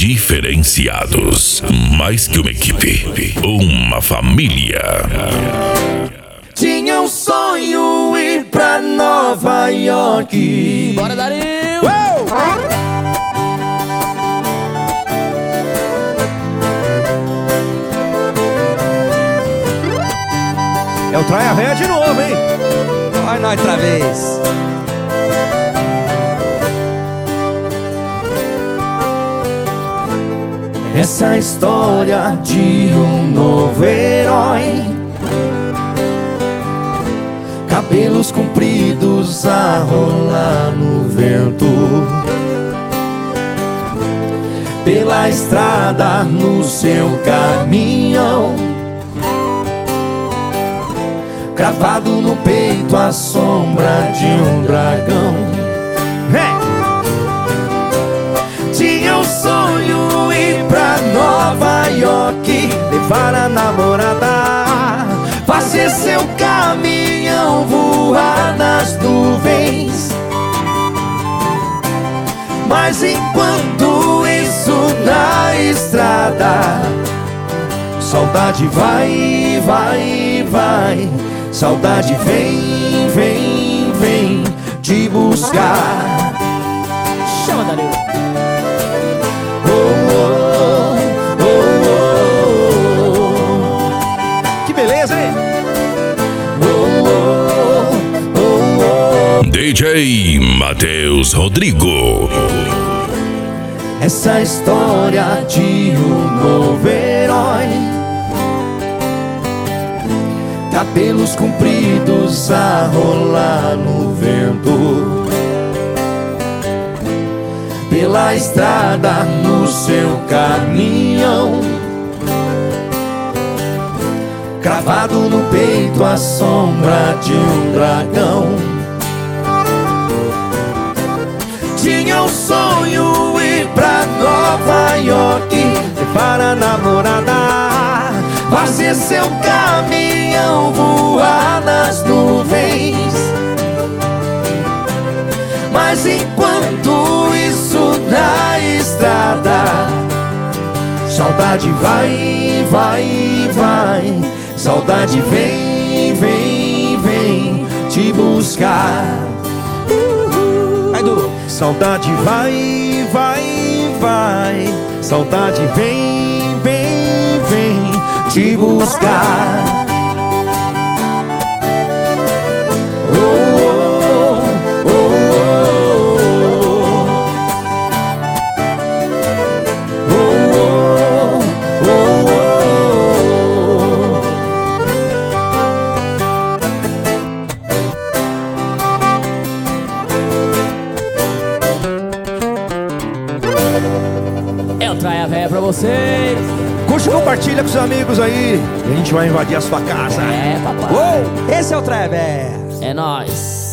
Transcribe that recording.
Diferenciados. Mais que uma equipe, uma família. Tinha um sonho ir pra Nova York. Bora, Dario! É o Traia Véia de novo, hein? Vai nós outra vez. Essa história de um novo herói, cabelos compridos a rolar no vento, pela estrada no seu caminhão, cravado no peito a sombra de um dragão. Tinha um sonho ir pra Nova York, levar a namorada, fazer seu caminhão voar nas nuvens. Mas enquanto isso na estrada, saudade vai, vai, vai. Saudade vem, vem, vem te buscar. Chama, Dario. Que beleza, hein? DJ Matheus Rodrigo. Essa história de um novo herói, cabelos compridos a rolar no vento, pela estrada no seu caminhão, cravado no peito a sombra de um dragão. Tinha um sonho ir pra Nova York, levar a namorada, fazer seu caminhão voar nas nuvens. Mas enquanto isso na estrada, saudade vai, vai, vai. Saudade vem, vem, vem te buscar. Saudade vai, vai, vai. Saudade vem, vem, vem te buscar. É o Traia Véia pra vocês. Curte e compartilha com os amigos aí. E a gente vai invadir a sua casa. É, papai. Esse é o Traia Véia. É nóis.